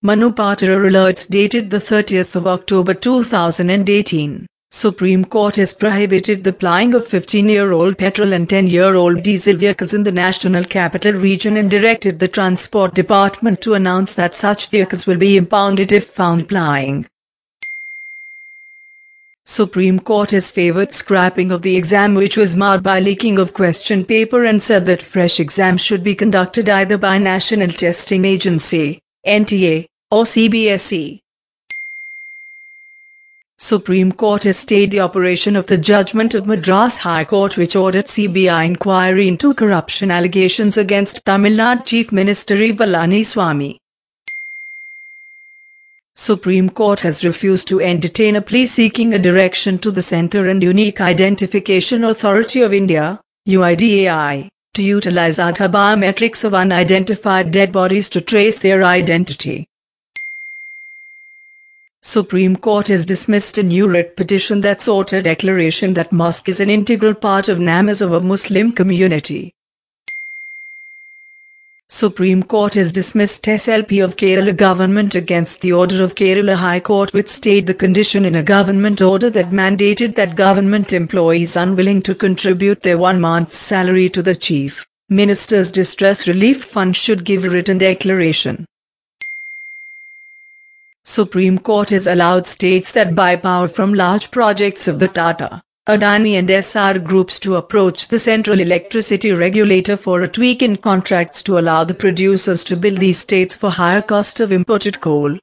Manu Patora alerts dated the 30th of October 2018. Supreme Court has prohibited the plying of 15-year-old petrol and 10-year-old diesel vehicles in the National Capital Region and directed the Transport Department to announce that such vehicles will be impounded if found plying. Supreme Court has favored scrapping of the exam, which was marred by leaking of question paper, and said that fresh exams should be conducted either by National Testing Agency (NTA) or CBSE. Supreme Court has stayed the operation of the judgment of Madras High Court, which ordered CBI inquiry into corruption allegations against Tamil Nadu Chief Minister E. Palaniswamy. Supreme Court has refused to entertain a plea seeking a direction to the Centre and Unique Identification Authority of India (UIDAI) to utilize Aadhaar biometrics of unidentified dead bodies to trace their identity. Supreme Court has dismissed a new writ petition that sought a declaration that mosque is an integral part of namaz of a Muslim community. Supreme Court has dismissed SLP of Kerala government against the order of Kerala High Court, which stayed the condition in a government order that mandated that government employees unwilling to contribute their 1 month's salary to the Chief Minister's Distress Relief Fund should give a written declaration. Supreme Court has allowed states that buy power from large projects of the Tata, Adani and Essar groups to approach the Central Electricity Regulator for a tweak in contracts to allow the producers to bill these states for higher cost of imported coal.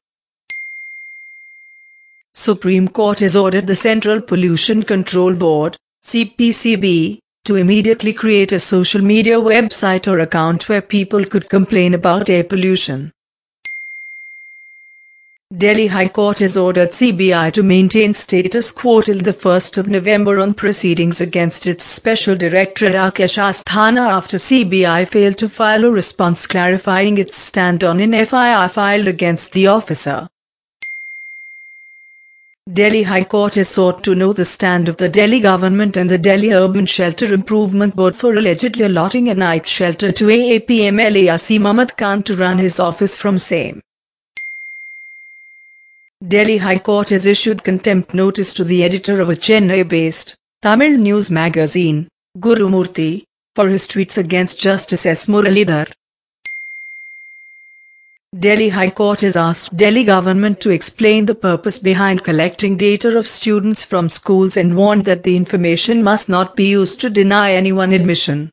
Supreme Court has ordered the Central Pollution Control Board (CPCB) to immediately create a social media website or account where people could complain about air pollution. Delhi High Court has ordered CBI to maintain status quo till the 1st of November on proceedings against its Special Director Rakesh Asthana after CBI failed to file a response clarifying its stand on an FIR filed against the officer. Delhi High Court has sought to know the stand of the Delhi government and the Delhi Urban Shelter Improvement Board for allegedly allotting a night shelter to AAP MLA Asim Ahmad Khan to run his office from same. Delhi High Court has issued contempt notice to the editor of a Chennai-based Tamil news magazine, Gurumurthy, for his tweets against Justice S. Muralidhar. Delhi High Court has asked Delhi government to explain the purpose behind collecting data of students from schools and warned that the information must not be used to deny anyone admission.